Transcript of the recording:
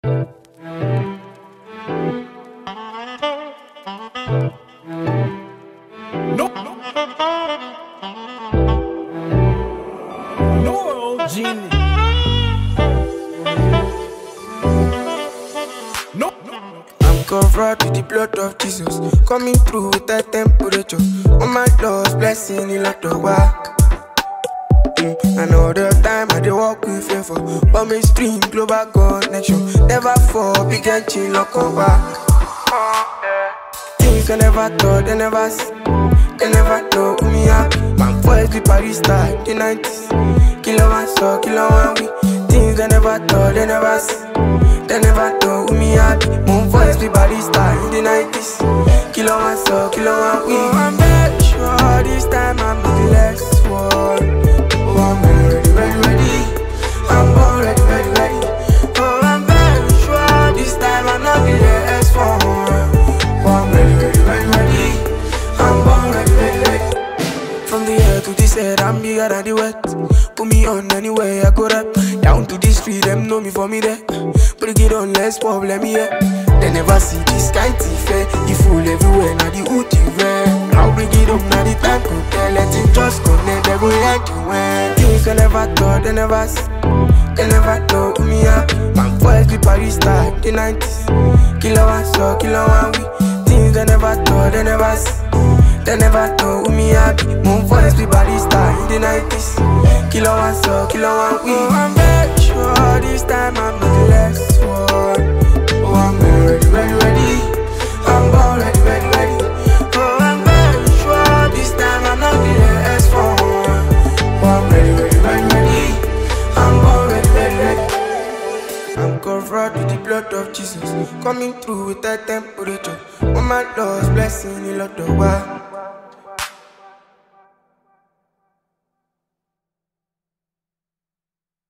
No, no, genie. No, I'm covered with the blood of Jesus, coming through with that temperature. Oh my Lord's blessing, He left the work. I know the time I dey walk with favor, but mainstream global connection never fall, big and chill or come back. Things I never thought, they never see, they never know who me happy. My voice be Paris style, the 90s. Kilo one so, kilo one we. Things I never thought, they never see, they never know who me happy. My voice be Paris style, the 90s. Kilo one so, kilo one we. Oh, I'm very sure this time I'm the last one. Oh, I'm ready, ready, ready. I'm born ready, ready, ready. Oh, I'm very sure this time I'm not the last one. Oh, I'm ready, ready, ready, ready. I'm born ready, ready, ready. From the air to the head, I'm bigger than the wet. Put me on anywhere I go rap. Down to the street, them know me for me there. Break it on, less problem here. They never see this kind of fair. You fool everywhere, now the hood you wear. I'll bring it up, now the time could tell. Let it just connect, they go like you wear. Things I never thought, they never see, they never know who me happy. My voice be Paris style, the 90s. Kilo one so, kilo one we. Things I never thought, they never see, they never know who me happy. My voice be Paris style, the 90s. Kilo one so, kilo one we. Oh, I'm very sure this time I'm the last one. Oh, I'm ready, ready, ready. I'm born ready, ready, ready. Oh, I'm very sure this time I'm not the last one. Oh, I'm ready, ready, ready, ready. I'm born ready, ready, ready. I'm covered with the blood of Jesus, coming through with that temperature. Oh my Lord's blessing, He left the world.